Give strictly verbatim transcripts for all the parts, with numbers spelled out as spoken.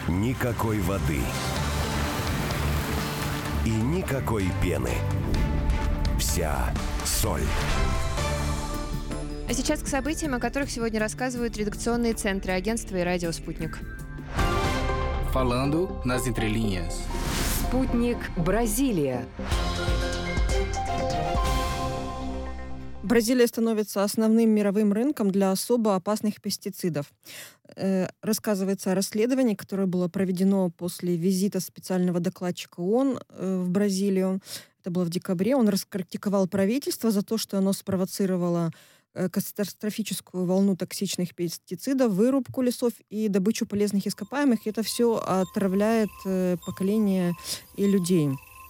Никакой воды. И никакой пены. Вся соль. А сейчас к событиям, о которых сегодня рассказывают редакционные центры агентства и радио «Спутник». Falando nas entrelinhas. Спутник Бразилия. Бразилия становится основным мировым рынком для особо опасных пестицидов. Э, рассказывается о расследовании, которое было проведено после визита специального докладчика ООН э, в Бразилию. Это было в декабре. Он раскритиковал правительство за то, что оно спровоцировало э, катастрофическую волну токсичных пестицидов, вырубку лесов и добычу полезных ископаемых. И это все отравляет э, поколение и людей.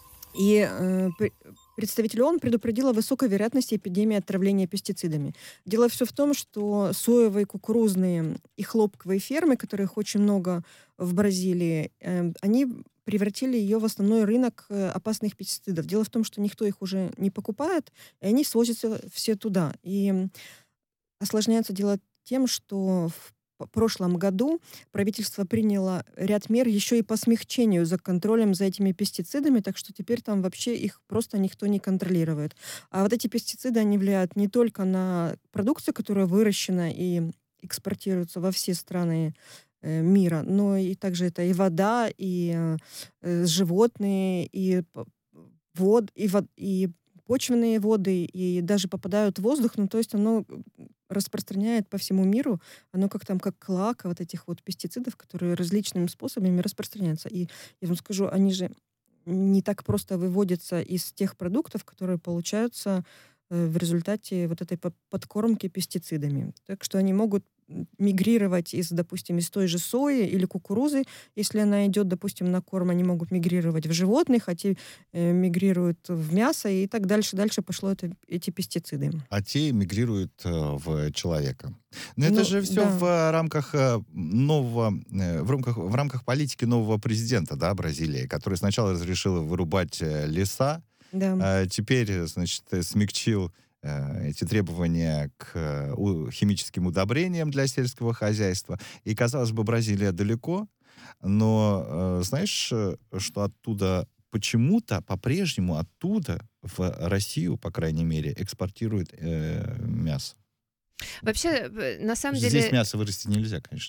И э, представитель ООН предупредил о высокой вероятности эпидемии отравления пестицидами. Дело все в том, что соевые, кукурузные и хлопковые фермы, которых очень много в Бразилии, э, они превратили ее в основной рынок э, опасных пестицидов. Дело в том, что никто их уже не покупает, и они свозятся все туда. И осложняется дело тем, что в прошлом году правительство приняло ряд мер еще и по смягчению за контролем за этими пестицидами, так что теперь там вообще их просто никто не контролирует. А вот эти пестициды, они влияют не только на продукцию, которая выращена и экспортируется во все страны э, мира, но и также это и вода, и э, животные, и вод, и, вод, и почвенные воды, и даже попадают в воздух, ну то есть оно распространяет по всему миру, оно как там, как клака вот этих вот пестицидов, которые различными способами распространяются. И я вам скажу, они же не так просто выводятся из тех продуктов, которые получаются э, в результате вот этой подкормки пестицидами. Так что они могут мигрировать из, допустим, из той же сои или кукурузы. Если она идет, допустим, на корм, они могут мигрировать в животных, а те э, мигрируют в мясо, и так дальше. Дальше пошло это, эти пестициды. А те мигрируют э, в человека. Но Ну, это же все да. в рамках э, нового, э, в рамках, в рамках политики нового президента, да, Бразилии, который сначала разрешил вырубать э, леса, Да. а теперь, значит, смягчил эти требования к химическим удобрениям для сельского хозяйства. И, казалось бы, Бразилия далеко, но знаешь, что оттуда почему-то, по-прежнему оттуда в Россию, по крайней мере, экспортируют э, мясо. Вообще, на самом Здесь деле... Здесь мясо вырастить нельзя, конечно.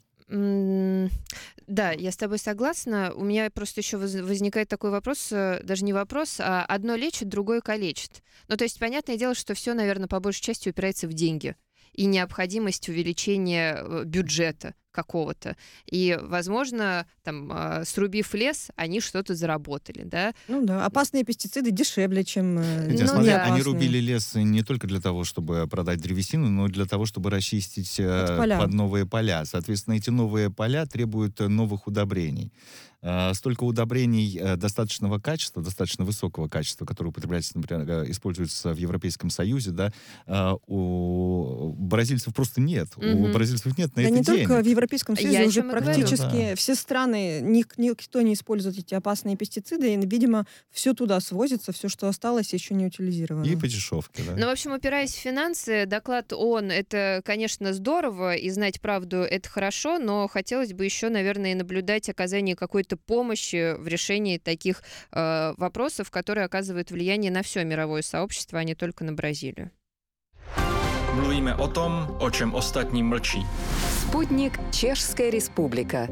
Да, я с тобой согласна. У меня просто еще возникает такой вопрос, даже не вопрос, а одно лечит, другое калечит. Ну, то есть, понятное дело, что все, наверное, по большей части упирается в деньги и необходимость увеличения бюджета какого-то. И, возможно, там, срубив лес, они что-то заработали, да? Ну да, опасные пестициды дешевле, чем э, Ведь, Ну смотри, да. они неопасные. рубили лес не только для того, чтобы продать древесину, но и для того, чтобы расчистить э, поля. под новые поля. Соответственно, эти новые поля требуют э, новых удобрений. Э, столько удобрений э, достаточного качества, достаточно высокого качества, которые употребляются, например, э, используются в Европейском Союзе, да, э, у бразильцев просто нет. Мгм. У бразильцев нет на Да это не денег. только в Европейском Я Союзе, о уже чем и говорю. практически Да. все страны, ник- никто не использует эти опасные пестициды, и, видимо, все туда свозится, все, что осталось, еще не утилизировано. И по дешевке, да. Ну, в общем, опираясь в финансы, доклад ООН — это, конечно, здорово, и знать правду — это хорошо, но хотелось бы еще, наверное, наблюдать оказание какой-то помощи в решении таких э, вопросов, которые оказывают влияние на все мировое сообщество, а не только на Бразилию. Mluvíme o tom, o čem ostatní mlčí. Спутник Чешская Республика.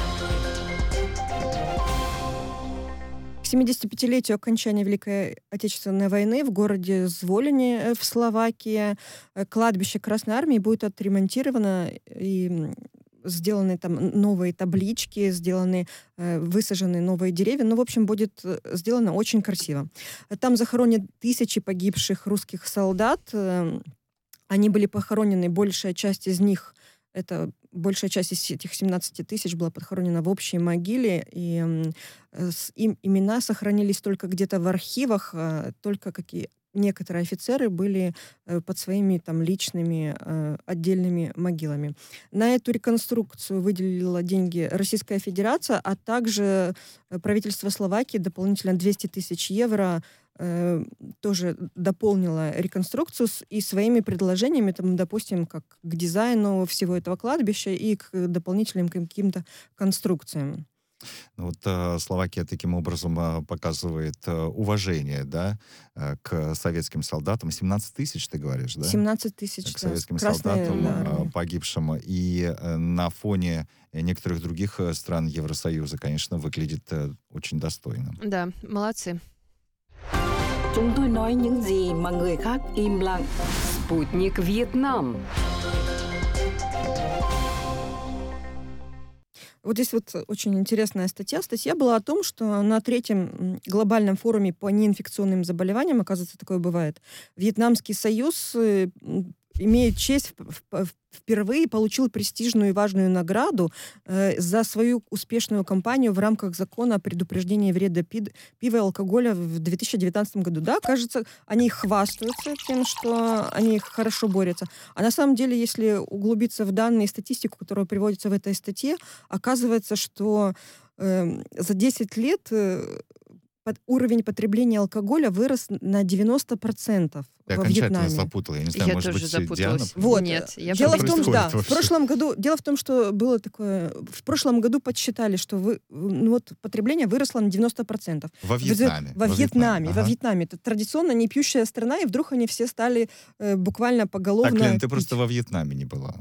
К семидесятипятилетию окончания Великой Отечественной войны в городе Зволине в Словакии э, кладбище Красной Армии будет отремонтировано, и м, сделаны там новые таблички, сделаны, э, высажены новые деревья. Ну, в общем, будет э, сделано очень красиво. Там захоронят тысячи погибших русских солдат. э, Они были похоронены, большая часть из них, это большая часть из этих семнадцати тысяч была похоронена в общей могиле, и м, э, с им имена сохранились только где-то в архивах, а, только какие некоторые офицеры были э, под своими там личными э, отдельными могилами. На эту реконструкцию выделила деньги Российская Федерация, а также э, правительство Словакии дополнительно двести тысяч евро э, тоже дополнила реконструкцию с, и своими предложениями, там, допустим, как к дизайну всего этого кладбища и к дополнительным каким-то конструкциям. Ну, вот э, Словакия таким образом э, показывает э, уважение, да, э, к советским солдатам. семнадцать тысяч, ты говоришь, да? семнадцать тысяч, К да. советским Красная, солдатам, да, э, армия. погибшим. И э, на фоне некоторых других э, стран Евросоюза, конечно, выглядит э, очень достойно. Да, молодцы. Chúng tôi nói những gì mà người khác im lặng. Спутник Вьетнам. Вот здесь вот очень интересная статья. Статья была о том, что на третьем глобальном форуме по неинфекционным заболеваниям, оказывается, такое бывает, Вьетнамский союз имеет честь впервые получил престижную и важную награду э, за свою успешную кампанию в рамках закона о предупреждении вреда пи- пива и алкоголя в две тысячи девятнадцатом году. Да, кажется, они хвастаются тем, что они хорошо борются. А на самом деле, если углубиться в данные и статистику, которая приводится в этой статье, оказывается, что э, за десять лет э, под уровень потребления алкоголя вырос на девяносто процентов Я во окончательно Вьетнаме. запутала. Я не знаю, Я может тоже быть, запуталась. Диана... Вот. Нет, я дело в том, происходит да, в вообще? прошлом году, дело в том, что было такое, в прошлом году подсчитали, что вы, ну, вот, потребление выросло на девяносто процентов. Во Вьетнаме. Во, во Вьетнаме, Ага. во Вьетнаме. Это традиционно не пьющая страна, и вдруг они все стали э, буквально поголовно Так, Лен, ты пить. просто во Вьетнаме не была.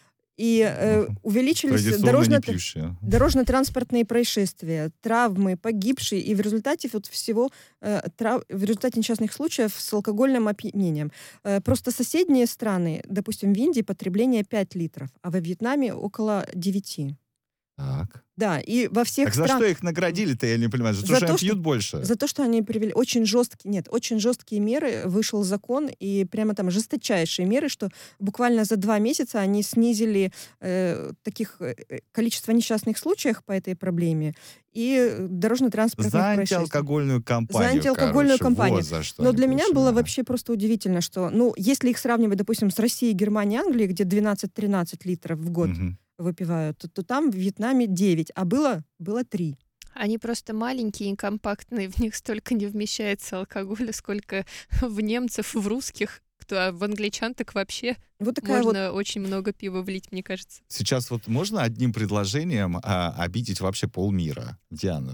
И э, Мгм. увеличились Традиционно дорожно- не пьющая. дорожно-транспортные происшествия, травмы, погибшие, и в результате вот всего, э, трав- в результате несчастных случаев с алкогольным опьянением. Э, просто соседние страны, допустим, в Индии потребление пять литров, а во Вьетнаме около девяти. Так. Да, и во всех Так за странах... что их наградили-то, я не понимаю? За то, За что то, они что- пьют больше? За то, что они привели очень жесткие, нет, очень жесткие меры, вышел закон, и прямо там жесточайшие меры, что буквально за два месяца они снизили э, таких э, количество несчастных случаев по этой проблеме и дорожно-транспортных За происшествий. антиалкогольную кампанию, За антиалкогольную короче. кампанию. Вот за что Но они для меня получили, было да. вообще просто удивительно, что, ну, если их сравнивать, допустим, с Россией, Германией, Англией, где двенадцать-тринадцать литров в год Мгм. выпивают, то, то там в Вьетнаме девять, а было, было три. Они просто маленькие и компактные, в них столько не вмещается алкоголя, сколько в немцев, в русских, кто, а в англичан так вообще Вот такая вот можно очень много пива влить, мне кажется. Сейчас вот можно одним предложением а, обидеть вообще полмира? Диана,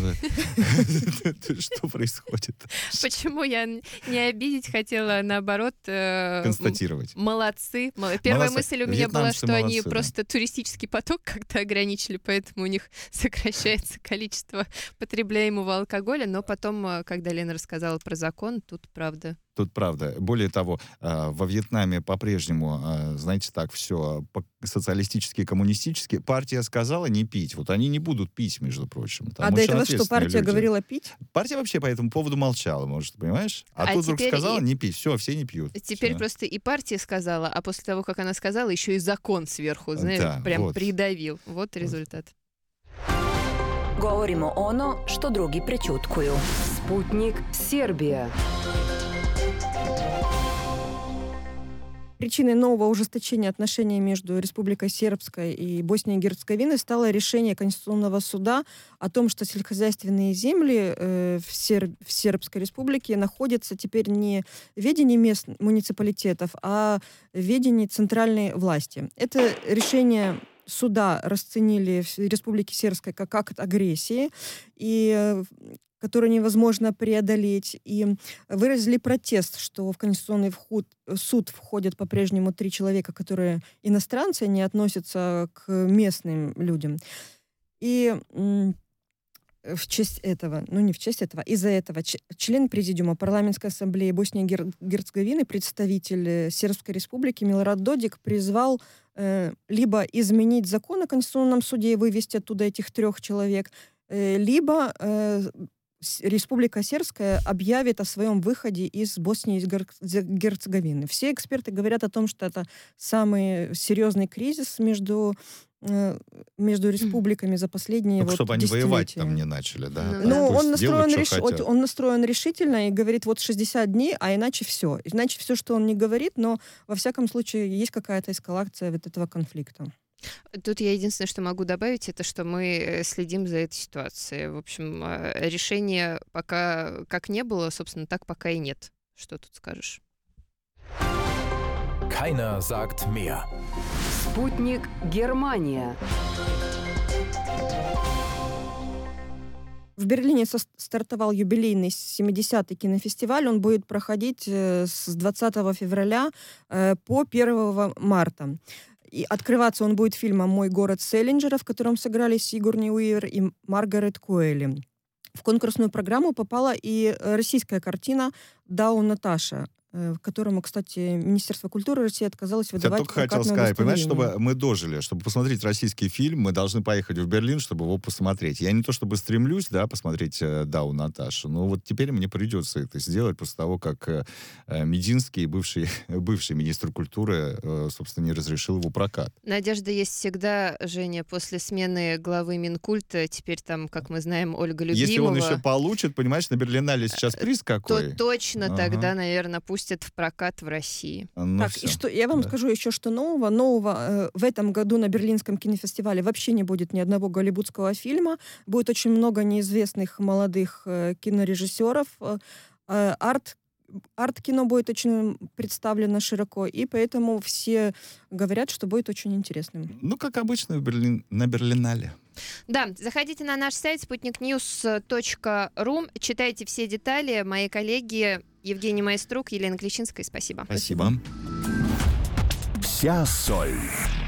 что происходит? Почему я н- не обидеть хотела, а наоборот, э, м- Констатировать. молодцы. Мол- Первая Молодцы. мысль у меня была, Вьетнамцы что они молодцы, да. просто туристический поток как-то ограничили, поэтому у них сокращается количество потребляемого алкоголя. Но потом, э, когда Лена рассказала про закон, тут правда. Тут правда. Более того, а, во Вьетнаме по-прежнему, а, знаете, так все социалистически, коммунистически. Партия сказала не пить. Вот они не будут пить, между прочим. Там А до очень этого что, ответственные партия люди. говорила пить? Партия вообще по этому поводу молчала, может, понимаешь? А, А тут вдруг теперь сказала и- не пить. Все, все не пьют. Теперь Всё. просто и партия сказала, а после того, как она сказала, еще и закон сверху, знаешь, Да, прям вот. придавил. Вот результат. Govorimo ono što drugi prećutkuju. Спутник Сербия. Причиной нового ужесточения отношений между Республикой Сербской и Боснией и Герцеговиной стало решение Конституционного суда о том, что сельскохозяйственные земли э, в, Серб- в Сербской Республике находятся теперь не в ведении мест муниципалитетов, а в ведении центральной власти. Это решение суда расценили в Республике Сербской как акт агрессии, и э, который невозможно преодолеть, и выразили протест, что в Конституционный вход, суд входят по-прежнему три человека, которые иностранцы, не относятся к местным людям. И м, в честь этого, ну не в честь этого, из-за этого ч- член Президиума Парламентской ассамблеи Боснии и Гер- Герцеговины, представитель э, Сербской Республики Милорад Додик призвал э, либо изменить закон о Конституционном суде и вывести оттуда этих трех человек, э, либо э, с- Республика Сербская объявит о своем выходе из Боснии и Гер- Зе- Герцеговины. Все эксперты говорят о том, что это самый серьезный кризис между, э, между республиками за последние Только вот чтобы они воевать десятилетия. там не начали, да? Ну, А Ну, пусть он настроен, делают, реш- что вот хотят. он настроен решительно и говорит, вот шестьдесят дней, а иначе все. Иначе все, что он не говорит, но во всяком случае есть какая-то эскалация вот этого конфликта. Тут я единственное, что могу добавить, это что мы э, следим за этой ситуацией. В общем, э, решения пока как не было, собственно, так пока и нет. Что тут скажешь? Keiner sagt mehr. Спутник Германия. В Берлине со- стартовал юбилейный семидесятый кинофестиваль. Он будет проходить э, с двадцатого февраля э, по первого марта. И открываться он будет фильмом «Мой город Селлинджера», в котором сыграли Сигурни Уивер и Маргарет Куэлли. В конкурсную программу попала и российская картина «Дау Наташа», к которому, кстати, Министерство культуры России отказалось выдавать Я только хотел сказать, понимаешь, чтобы мы дожили, чтобы посмотреть российский фильм, мы должны поехать в Берлин, чтобы его посмотреть. Я не то чтобы стремлюсь, да, посмотреть э, «Дау Наташу», но вот теперь мне придется это сделать после того, как э, Мединский, бывший, бывший министр культуры, э, собственно, не разрешил его прокат. Надежда есть всегда, Женя, после смены главы Минкульта, теперь там, как мы знаем, Ольга Любимова. Если он еще получит, понимаешь, на Берлинале сейчас приз какой? То точно Ага. тогда, наверное, пусть в прокат в России. Ну, так, всё. и что, я вам Да. скажу еще, что нового. Нового э, в этом году на Берлинском кинофестивале вообще не будет ни одного голливудского фильма. Будет очень много неизвестных молодых э, кинорежиссеров. Э, э, арт, арт-кино будет очень представлено широко, и поэтому все говорят, что будет очень интересным. Ну, как обычно, в Берлин... на Берлинале. Да, заходите на наш сайт спутник ньюс точка ру, читайте все детали. Мои коллеги Евгений Майструк, Елена Клещинская, спасибо. Спасибо. Вся соль.